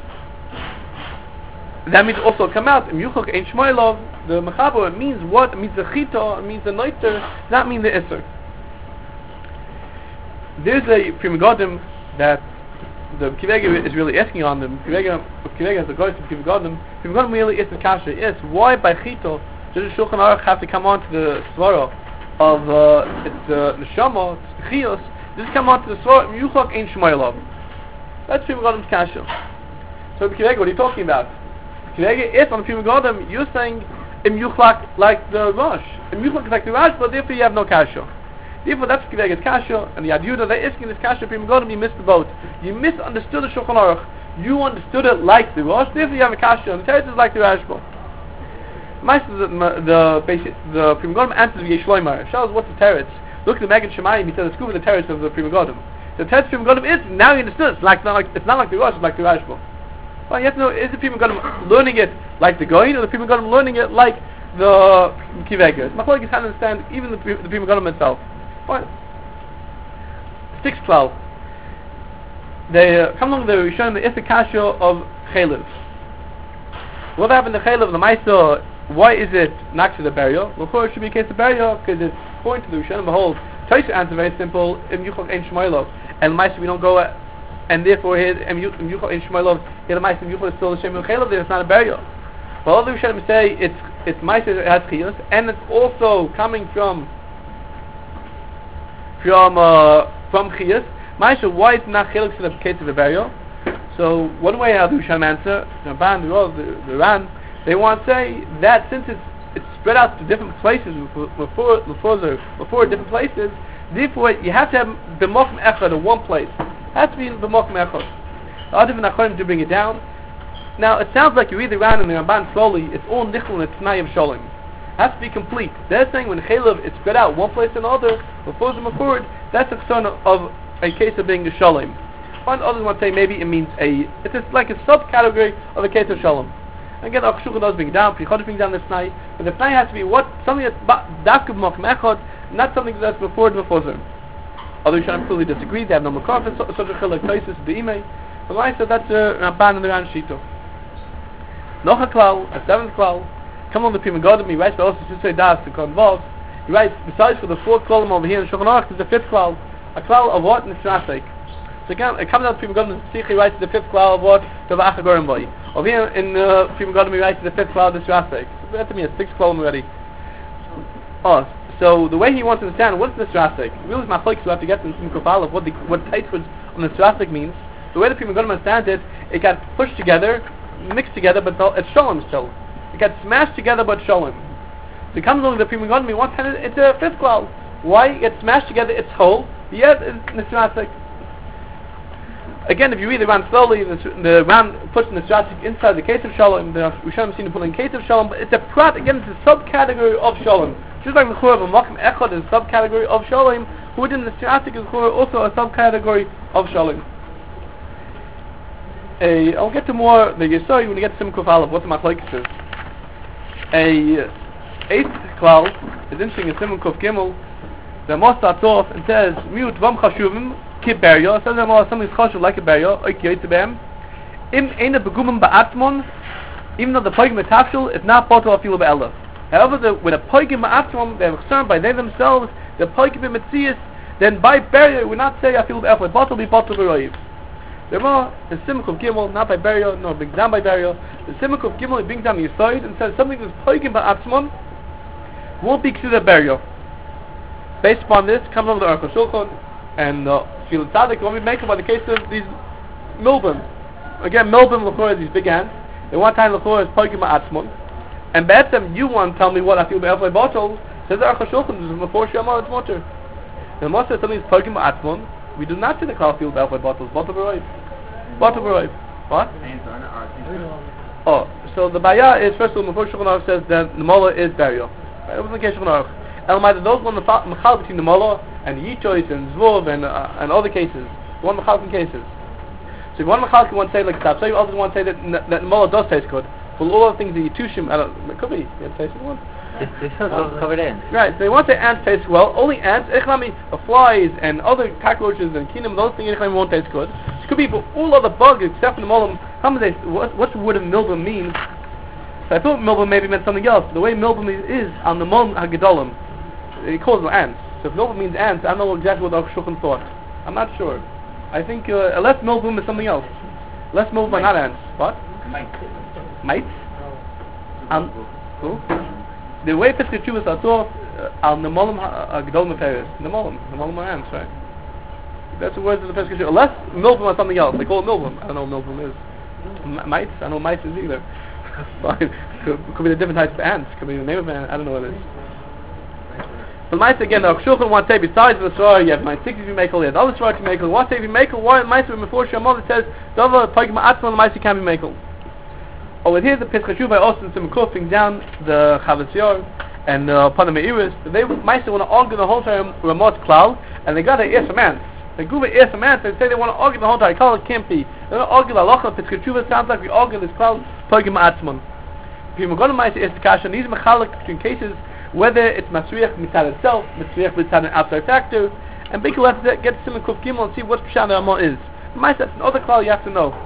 That means also come out, Im Yuchok Ein Shmoilov, the Mechaber, it means what? It means the Chito, it means the Noiter, does not mean the Isser. There's a Pri Megadim that the Kivega is really asking on them. Kivega, Kivega has a goes to Kivegadim. Kivegadim really is the kasha. Yes, why by Chito does the Shulchan Aruch have to come on to the Svara of uh, it's uh, Neshama, it's Chios? Does it come on to the Svara? Yuchak Ein Shmoilov. That's Kivegadim's kasha. So Kivega, what are you talking about? Kivega, if on Kivegadim you're saying Im Yuchlak like the Rosh, Im Yuchlak is like the Rosh, but therefore you have no kasha. Therefore, that's Kivega's kasha, and the Adyuda they asking this kasha, Pri Megadim, you missed the boat. You misunderstood the Shulchan Aruch. You understood it like the Rosh. Therefore, you have a kasha, and the Teretz is like the Rashba. The the basic the Pri Megadim answers the Yeshloimar. Shows what's the Teretz. Look at the Magen Shemayim. He says it's good with the Teretz of the Pri Megadim. The Teretz Pri Megadim is now you understood. It's like not like it's not like the Rosh. It's like the Rashba. Well, you have to know: is the Pri Megadim learning it like the Goyin, or the Pri Megadim learning it like the Kivega? Machlokes is how to understand even the the Pri Megadim itself. What? Six twelve. They uh, come along. They were showing the Issachar of Chaylev. What happened to Chaylev? The Ma'aser. Why is it not to the burial? Well, of course, it should be a case of burial because it's point to the Rishonim. Behold, Taisha answer very simple. Im Yuchal Ein Shmoilov, and Ma'aser we don't go, uh, and therefore here Im Yuchal Ein Shmoilov. Here the Ma'aser Im Yuchal is still the Shem of Chaylev. There it's not a burial. But all the Rishonim say it's it's Ma'aser has Chiyus, and it's also coming from. From uh, from Chiyas, Ma'aser, why it's not Chiluk in the case of the burial? So one way how the Rishonim answer, the Ramban, the the, the Ran, they want to say that since it's it's spread out to different places before before before different places, therefore you have to have b'mokum echad in one place. It has to be in b'mokum echad. The other than Acharonim to bring it down. Now it sounds like you read the Ran and the Ramban slowly. It's all nichol and it's Tnai of Sholem. Has to be complete. They're saying when Chaylev is spread out one place and another, before the Makord, that's a son of a case of being a Shalom. One others want to say maybe it means a, it's just like a subcategory of a case of Shalom. Again, Akshucha does bring down, Prichodesh brings down the Tnai, but the Tnai has to be what, something that's Dafka b'mokum echad, not something that's before the Mefozer. Others should clearly disagree, they have no Makar for such a Chilek Tosis, Be'imei, but I said that's a Ramban and the Ran Shito. Noch a Klal, a seventh Klal, come on the Pri Megadim, he writes, but also should say das to involved. He writes, besides for the fourth column over here in Shulchan Aruch, there's a fifth klal, a klal of what? Nisrasek. So again, it comes out to Pri Megadim, he writes the fifth klal of what? To the Achagorim boy. Over here in uh, Pri Megadim, he writes the fifth klal of Nisrasek. So that to me is six column already. Oh, so the way he wants to understand what's Nisrasek, really is machlokes we have to get in some kofal of what the what Taitfus on Nisrasek means. The way the Pri Megadim understands it, it got pushed together, mixed together, but it's Sholem still. It got smashed together but Sholem. So it comes along the Pri Megadim, one time it's a fifth klal. Why it gets smashed together, it's whole, yet it's Nisrasek. Again, if you read the Ran slowly, the, the Ran puts Nisrasek inside the case of Sholem, the Rishonim seem to put in case of Sholem, but it's a prat, again, it's a subcategory of Sholem. Just like the Chor of a Mokum Echad is a subcategory of Sholem, who within the Nisrasek is also a subcategory of Sholem. A, I'll get to more the Yesoi when we get to Simon Kuf Aleph, what the Machlokes is. A eighth klal is interesting in Simon Kuf Gimel. The Moshe starts off and says, Miut vam chashuvim ki berya. It says that something is chashuv like a berya, oik yoytebem. Im eine begumim ba'atmon, even though the poigim etafshul is not bottle afilu ba'elef. However, the, with a poigim ba'atmon, they are concerned by they themselves, the poigim b'metzias, then by berya we not say afilu ba'elef, bottle be bottle b'roiv. The Gemara, the Simon Kuf Gimel, not by burial, no, brings down by burial. The Simon Kuf Gimel, it brings down the Yisoid and says something that's poigim ba'atzmon won't be considered burial. Based upon this, comes over the Aruch HaShulchan, and uh, feel tzaddik won't be makel by the case of these milbim. Again, milbim l'chor is these big ants. And one time l'chor is poikim ma'atzmon. And be'etzem, you want to tell me what I feel be'elfei bottle. Says the Aruch HaShulchan, this is before Shema, it's motor. And most of the time is poikim ma'atzmon. We do not see the klal feel be'elfei bottles. Bottle b'roiv. Bottle b'roiv. What? Oh, so the baya is, first of all, before Shulchan Aruch says that the mola is burial. Right? It wasn't the case of Shulchan Aruch. And either those one mechal between the mola and yichois and zvuv and uh, and other cases. One mechal cases. So if one mechal want to say like stop, so others want to say that that the mola does taste good. For all the things that yitushim, I don't, it could be. You have tasted one. They still don't cover ants. Right. So they want to say ants taste well. Only ants, echlami, flies and other cockroaches and kingdom, those things echlami won't taste good. It could be for all other bugs except for the mola. How many? What what's the word of milbim mean? So I thought milbim maybe meant something else. The way milbim is on the mon hagedolim. He calls them ants. So if milbum means ants, I don't know exactly what the Aruch HaShulchan thought. I'm not sure. I think uh, less milbum is something else. Less milbum are not ants. What? Mites. Mites? Um, who? The way Pesach Tshuvas are taught, al nemolim ha'gdol meferes. Nemolim. Nemolim are ants, right? That's the words of the Pesach Tshuvas. Less milbum are something else. They call it milbum. I don't know what milbum is. M- mites? I don't know what mites is either. Fine. Could, could be the different types of ants. Could be the name of an ant. I don't know what it is. But mice again, the Aruch HaShulchan wants to say besides the Sorah, you have my six if you make all, you have other Sorah to make all. What if you make all? Why mice before Shemot it says Dava Pagim Atzman mice can be make all. Over here the Pesach Tshuvah also in Simukuf brings down the Chavos Yair and uh, Panam Eiris. They mice want to argue the whole time Ramot Klal, and they got to air some ants. They go to air some ants and say they want to argue the whole time. Klal can't be. They don't argue the halacha. Pesach Tshuvah sounds like we argue this Klal Pagim Atzman. People go to mice is the kasha. These mechalik between cases. Whether it's Masriach mitzad itself, Masriach mitzad an outside factor, and Bikul has to get Simon Kuf Gimel and see what Pshat Ramah is. My that's another klal you have to know.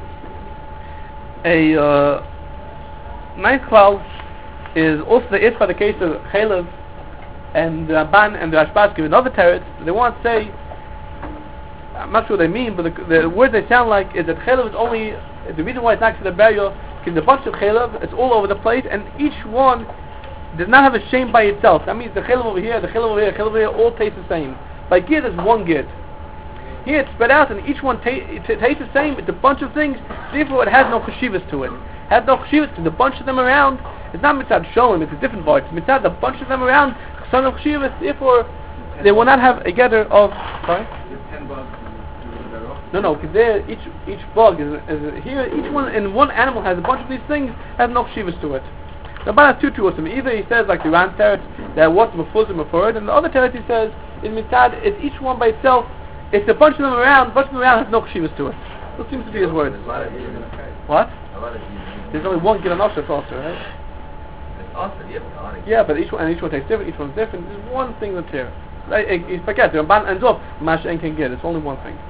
A uh, ninth klal is also the is by the case of Chalev and the Ramban and the Rashbas give another teretz. They want to say, I'm not sure what they mean, but the, the words they sound like is that Chalev is only, the reason why it's not to the burial, because a bunch of Chalev, it's all over the place, and each one does not have a shame by itself. That means the chilv over here, the chilv over here, the chilv over here all taste the same. By gid is one gid. Here it's spread out and each one ta- t- tastes the same. It's a bunch of things. Therefore it has no cheshivas to it. It has no cheshivas because the bunch of them around, it's not mitzad sholem, it's a different part. It's mitzad the bunch of them around, son of cheshivas. Therefore they will not have a gather of, sorry? ten bugs. No, no, because there each each bug is, is here. Each one in one animal has a bunch of these things. Has no cheshivas to it. The Rabban has two truths. Either he says like the Ran teretz that what's mefuzim mefurad, and the other teretz he says in mitzad it's each one by itself. It's a bunch of them around. A bunch of them around has no cheshivas to it. That seems to be his words. What? There's only one gid also, also, right? Yeah, but each one and each one tastes different. Each one's different. There's one thing that's here. You forget the Rabban ends up mash and can get. It's only one thing.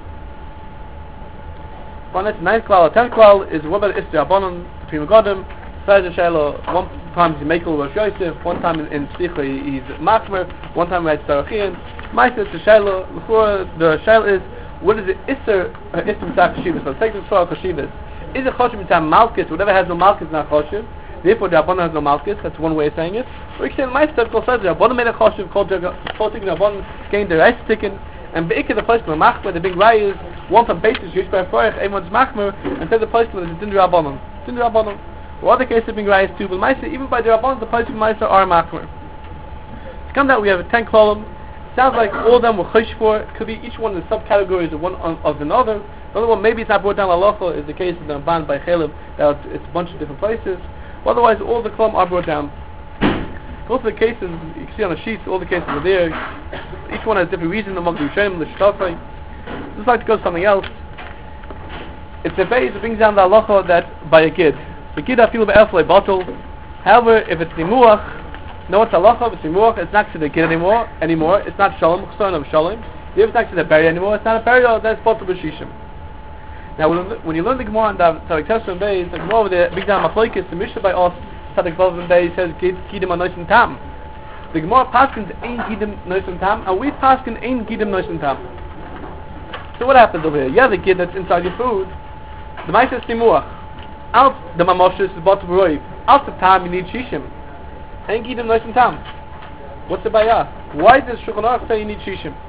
One that's ninth klal. Tenth klal is what about Isra Abanon between Megadim. One time he's Mekel Rosh Yosef, one time in Slicha he's Machmer, one time he's Tarachian. Ma'aseh the Shaila, before the Shaila is, what is it? Isser, Isser Mitzah Chashivas. So take the Torah Chashivas. Is it Choshev Mitzah Malchus? Whatever has no Malchus is not Choshev. Therefore the Rabbanan has no Malchus. That's one way of saying it. Or you can say Ma'aseh Tov Kol says the Rabbanan made a Choshev, called the Rabbanan gained the rice ticket. And Be'ikah the place where Machmer, the big Rai is, one from basis, used by Forech, everyone's Machmer, and said the place where it's Din Rabbanan. Din Rabbanan. Or other cases being rise too, but Maisa, even by the Rabbanon, the place of Maisa are Machmer. To come down, we have a ten column. Sounds like all of them were Chosh for. Could be each one of the subcategories of one of, of another. Another one, maybe it's not brought down Halacha, is the case of the Ramban by Chalev, that it's a bunch of different places. Otherwise, all the column are brought down. Most of the cases, you can see on the sheets, all the cases are there. Each one has a different reason among the Rishonim, the Shtafai. Just like to go to something else. It's a base that brings down the Halacha that by a Gid. The Gid I feel about Elflay bottle. However, if it's Nimuach, no, it's halacha. If it's Nimuach, it's not to the Gid anymore. Anymore, it's not Shalom. Chson of Shalom. If it's not to the burial anymore, it's not a burial. That's bottle b'shishim. Now, when, when you learn the Gemara and the Tzadik Tesrim Bay, the Gemara over there, big down Machlokes, the Mishnah by us, Tzadik Tesrim Bay says Gidim Anoisim Tam. The Gemara paskins ein Gidim Noisim Tam, and we paskin ein Gidim Noisim Tam. So what happens over here? You have the Gid that's inside your food. The Maisa is Nimuach. Out the mamoshes is bottom roiv. Out the time you need shishim. And give them nice and tam. What's the bayah? Why does Shulchan Aruch say you need shishim?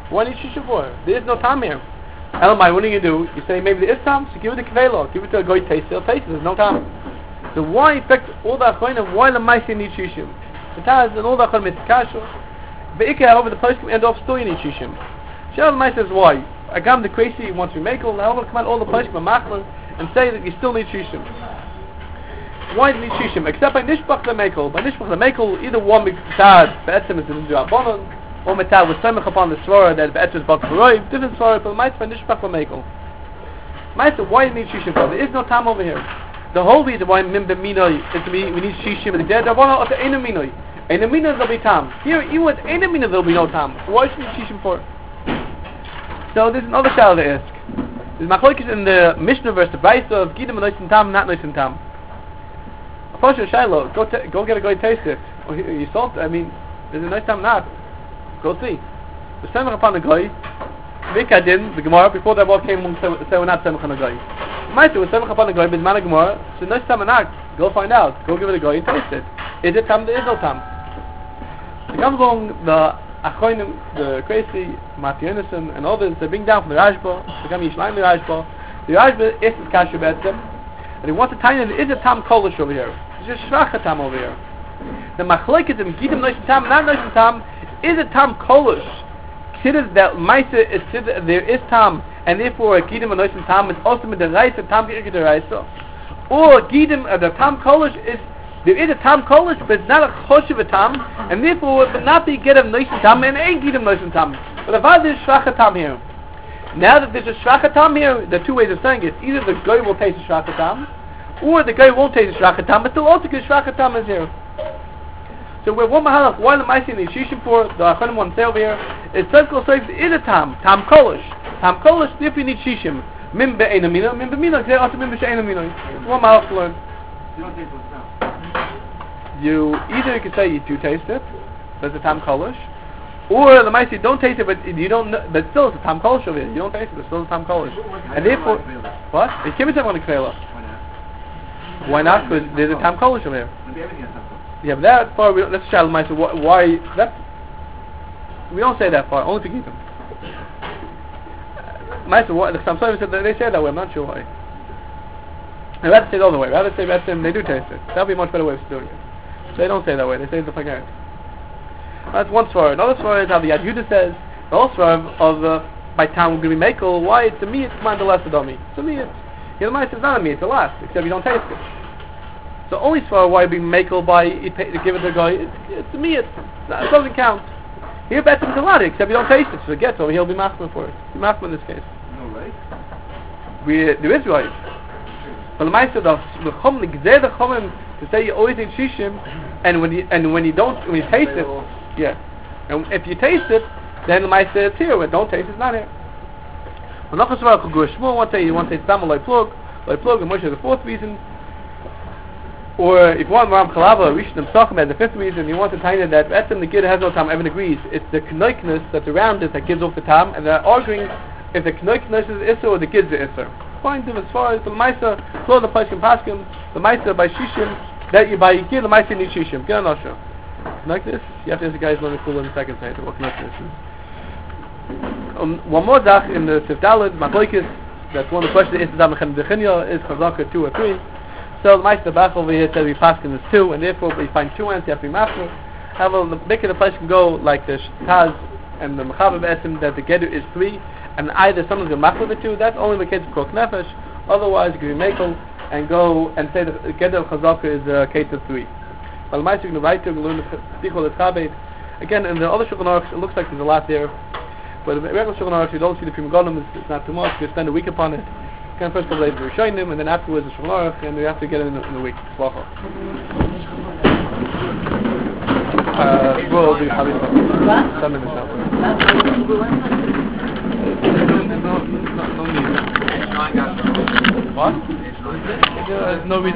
What do you need shishim for? There is no time here. Elamai, what are you going to do? You say maybe there is time, so give it to Kvelo. Give it to a goy taste, he'll taste it. There's no time. So why, in fact, all the Achonim, why the Maisi need shishim? The Taz and all the Achonim, it's kasho. But Ikea, however, the place can end off still you need shishim. Shal Maisi says why? Agam the crazy wants to make all, however, come out all the place from Machlan and say that you still need shishim. Why do you need shishim? Except by Nishbach the Mekel. By Nishbach the Mekel, either one Miktad, Be'etzim is in the Rabbanon, or Miktad was Semech upon the Svara that Be'etzim is Bak Baroiv, different Svara, but Maisi by Nishbach the Mekel. Maisi, why do you need shishim for? There is no time over here. The whole reason why Mimbe Minoi is to be, we need shishim and the dead, Rabbanon, or the Eina Minoi. Eina Minoi there'll be time. Here, even with Eina Minoi there'll be no time. So why should you need shishim for? So there's another child to ask. There's machlokes in the Mishnah verse, the Brayso of Gidim and Noisim Tam, not Noisim Tam. Approach Shiloh, go t- go get a guy taste it. Or you, you salt. I mean, there's a nice time not. Go see. The semach upon the guy. Vikadin the Gemara before that word came say we're not semach on the guy. Might do semach upon the guy, but man the Gemara. So nice time not. Go find out. Go give it a guy and taste it. Is it tam? There is no tam. It comes along the Achonim, the crazy Matthew Anderson and others. They bring down from the Rashba. They come Yishmael the Rashba. The Rashba is kasher betzem, and he wants to tell you there is a tam kolish over here. There's a shvacha tam over here. The machlekes in gidim noishim tam, not noishim tam, is a tam kolish. Considers that Maisa is there is tam, and therefore gidim and noishim tam is also with the raisa tam geirke the raisa. Or gidim uh, the tam kolish is there is a tam kolish, but it's not a choshev tam, and therefore it would not be gidim noishim tam and ain't gidim noishim tam. But if there's shvacha tam here, now that there's a shvacha tam here, there are two ways of saying it. Either the guy will taste the shvacha tam, or the guy won't taste the shvacha tam, but still also good shvacha tam is here. So we're one mahalach, why am I seeing the shishim for the Achonim one say over here? It's circle says is a tam, tam kolish. Tam kolish, if you need shishim. Mim be'eina mina, mim be'mina, because also mim be'eina mina. One mahalach to learn. You don't taste what's now. You, either you can say you do taste it, that's a tam kolish, or the mice you don't taste it, but you don't know, but still it's a tam kolish over here. You don't taste it, but still it's a tam kolish. And therefore, what? It can't be on the kvela. Why not? Because there's a tam kolish over here. Maybe everything has some. Yeah, but that far, we don't, let's try the mice. Why, why, that, we don't say that far, only to keep them. Mice, what, the Samsung said that they say that way, I'm not sure why. I'd rather say the other way, rather say that they do taste it. That would be a much better way of doing it. So they don't say that way, they say the fagart. That's one svara. Another svara is how the Yad Yehuda says, the whole svara of, of uh, by time we're going to be makel, why, to me it's command the less of dummy. To me it's, you know, the mice is not a me, it's a last, except you don't taste it. So only svara why being makel by it pay, to give it to a guy, it's, it's to me it's, it doesn't count. Here bets him to lot, except you don't taste it, so it gets over, he'll be machman for it. He'll be machman in this case. No right? We, there is right. But the mice said the the chum, the gzeh the chumim, to say you always eat shishim, and when you, and when you don't, when you taste it, yeah. And if you taste it, then the mice say it's here, when don't taste it, it's not here. Well, not just about Kugur Shmuel, one say you want to say Stam like plug, like plug, and Moshe the fourth reason. Or if you want Ram Chalava, Rishon and Psachim as the fifth reason, you want to tell you that Etzem the Gid has no time, everyone agrees. It's the knoikness that's around it that gives off the time, and they're arguing if the knoikness is Isser or the Gid's the Isser. Fine, as far as the Maisa, flow the Pashkim Pashkim, the Maisa by Shishim, that you by Gid, the Maisa need Shishim. Get on Osha. Knoikness, you have to ask the guys let me cool in a second, say what knoikness is. Um, one more dach in the Sifdalid, Machlokes, that's one of the questions, is Zamachem Dechinya, is Chazaka two or three. So the Meister Bach over here said we pass in this two, and therefore we find two ends, you have to be master. However, the make of the place can go like the Taz and the Mechaber Esim that the Gedu is three, and either someone's going to master the two, that's only the kids Krok Nefesh, otherwise you can be Mekel and go and say the Gedu of Chazaka is a uh, case of three. But the Meister can write to learn the Tichol Eschabed. Again, in the other Shulchan Aruch, it looks like there's a lot there, but the regular Shulchan Aruch, you don't see the Prima Golem, it's, it's not too much, you spend a week upon it. Can first of all, we're showing them, and then afterwards the Shulchan Aruch, and we have to get it in, in a week. Slacha. Uh, we'll do Chavit. Some in the shop. No, no, no need. What? There's no reason.